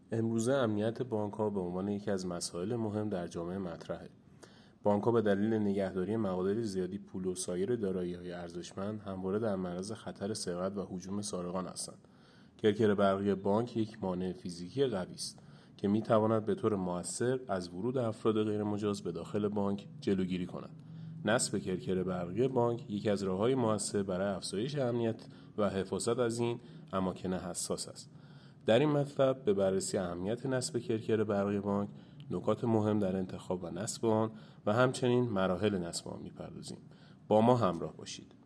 امروزه امنیت بانک‌ها به عنوان یکی از مسائل مهم در جامعه مطرحه. بانک‌ها به دلیل نگهداری مقادیر زیادی پول و سایر دارایی‌های ارزشمند همواره در معرض خطر سرقت و هجوم سارقان هستند. کرکر برقی بانک یک مانع فیزیکی قوی است که می‌تواند به طور مؤثر از ورود افراد غیرمجاز به داخل بانک جلوگیری کند. نصب کرکر برقی بانک یکی از راه‌های مؤثر برای افزایش امنیت و حفاظت از این اماکن حساس است. در این مطلب به بررسی اهمیت نصب کرکر برقی بانک، نکات مهم در انتخاب و نصب آن و همچنین مراحل نصب آن می‌پردازیم. با ما همراه باشید.